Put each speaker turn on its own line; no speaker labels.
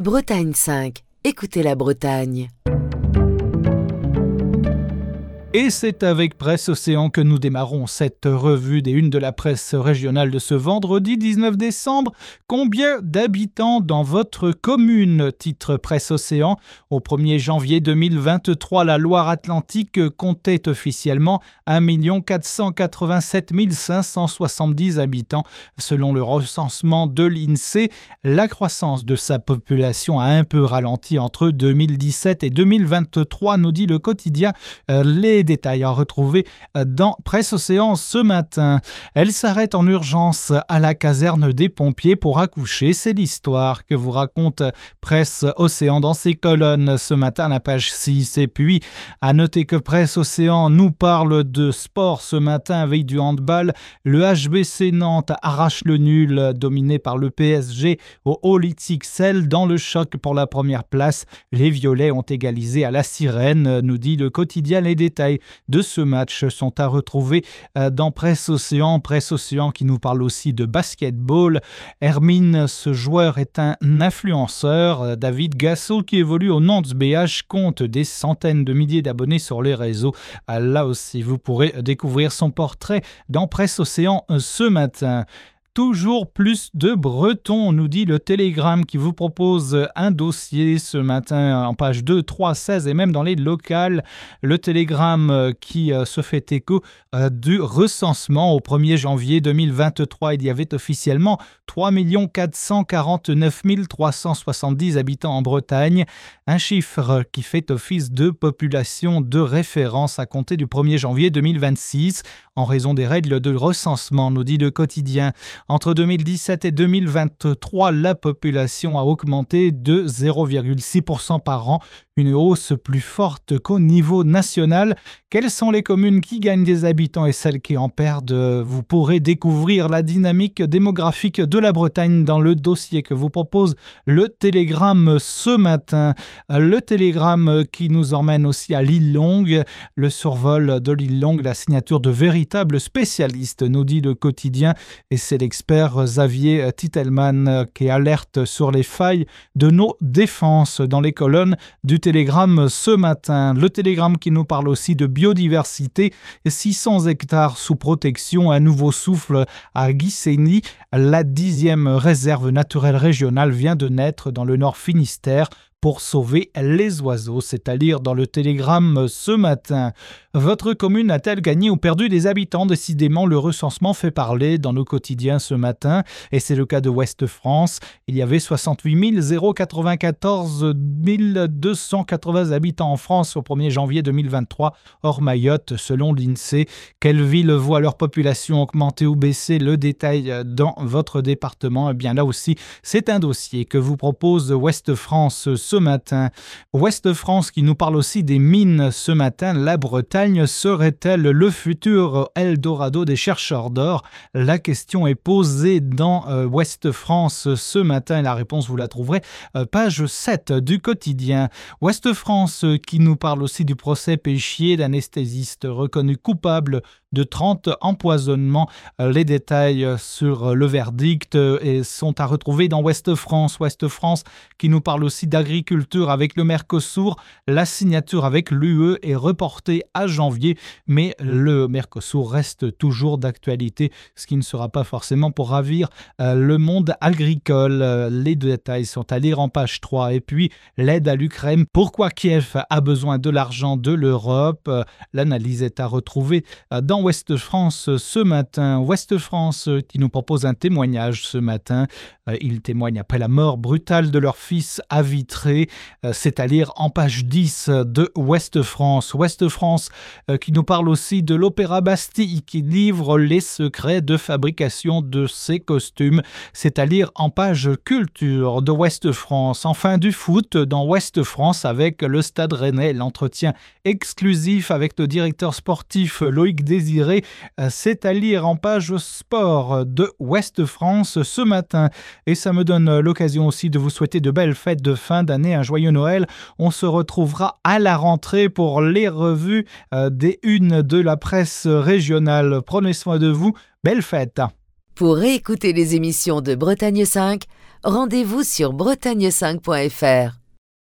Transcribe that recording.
Bretagne 5, écoutez la Bretagne.
Et c'est avec Presse Océan que nous démarrons cette revue des unes de la presse régionale de ce vendredi 19 décembre. Combien d'habitants dans votre commune? Titre Presse Océan. Au 1er janvier 2023, la Loire-Atlantique comptait officiellement 1 487 570 habitants. Selon le recensement de l'INSEE, la croissance de sa population a un peu ralenti entre 2017 et 2023, nous dit le quotidien. Les détails à retrouver dans Presse Océan ce matin. Elle s'arrête en urgence à la caserne des pompiers pour accoucher. C'est l'histoire que vous raconte Presse Océan dans ses colonnes ce matin à la page 6. Et puis, à noter que Presse Océan nous parle de sport ce matin, veille du handball. Le HBC Nantes arrache le nul, dominé par le PSG au Olympique dans le choc pour la première place. Les Violets ont égalisé à la Sirène, nous dit le quotidien. Les détails de ce match sont à retrouver dans Presse Océan qui nous parle aussi de basketball. Hermine, ce joueur est un influenceur. David Gassot, qui évolue au Nantes BH, compte des centaines de milliers d'abonnés sur les réseaux. Là aussi, vous pourrez découvrir son portrait dans Presse Océan ce matin. Toujours plus de Bretons, nous dit le Télégramme qui vous propose un dossier ce matin en page 2, 3, 16 et même dans les locales. Le Télégramme qui se fait écho du recensement au 1er janvier 2023. Il y avait officiellement 3 449 370 habitants en Bretagne. Un chiffre qui fait office de population de référence à compter du 1er janvier 2026 en raison des règles de recensement, nous dit le quotidien. Entre 2017 et 2023, la population a augmenté de 0,6% par an, une hausse plus forte qu'au niveau national. Quelles sont les communes qui gagnent des habitants et celles qui en perdent? Vous pourrez découvrir la dynamique démographique de la Bretagne dans le dossier que vous propose le Télégramme ce matin. Le Télégramme qui nous emmène aussi à l'île Longue. Le survol de l'île Longue, la signature de véritables spécialistes, nous dit le quotidien. Et c'est l'expert Xavier Titelman qui alerte sur les failles de nos défenses dans les colonnes du Télégramme ce matin. Le Télégramme qui nous parle aussi de biodiversité. 600 hectares sous protection, un nouveau souffle à Guissény. La 10e réserve naturelle régionale vient de naître dans le Nord Finistère pour sauver les oiseaux. C'est à lire dans le Télégramme ce matin. Votre commune a-t-elle gagné ou perdu des habitants? Décidément, le recensement fait parler dans nos quotidiens ce matin. Et c'est le cas de Ouest France. Il y avait 68 094 280 habitants en France au 1er janvier 2023, hors Mayotte, selon l'INSEE. Quelles villes voient leur population augmenter ou baisser? Le détail dans votre département. Eh bien là aussi, c'est un dossier que vous propose Ouest France ce matin. Ouest France qui nous parle aussi des mines ce matin. La Bretagne serait-elle le futur Eldorado des chercheurs d'or? La question est posée dans Ouest France ce matin et la réponse vous la trouverez page 7 du quotidien. Ouest France qui nous parle aussi du procès Péchier, d'anesthésiste reconnu coupable de 30 empoisonnements. Les détails sur le verdict sont à retrouver dans Ouest France. Ouest France qui nous parle aussi d'agriculture avec le Mercosur. La signature avec l'UE est reportée à janvier, mais le Mercosur reste toujours d'actualité, ce qui ne sera pas forcément pour ravir le monde agricole. Les détails sont à lire en page 3. Et puis, l'aide à l'Ukraine. Pourquoi Kiev a besoin de l'argent de l'Europe? L'analyse est à retrouver dans Ouest France ce matin. Ouest France qui nous propose un témoignage ce matin. Ils témoignent après la mort brutale de leur fils à Vitré. C'est à lire en page 10 de Ouest France. Ouest France qui nous parle aussi de l'Opéra Bastille qui livre les secrets de fabrication de ses costumes. C'est à lire en page culture de Ouest France. Enfin du foot dans Ouest France avec le Stade Rennais. L'entretien exclusif avec le directeur sportif Loïc Désiré. C'est à lire en page sport de Ouest France ce matin. Et ça me donne l'occasion aussi de vous souhaiter de belles fêtes de fin d'année, un joyeux Noël. On se retrouvera à la rentrée pour les revues des unes de la presse régionale. Prenez soin de vous, belles fêtes.
Pour réécouter les émissions de Bretagne 5, rendez-vous sur bretagne5.fr.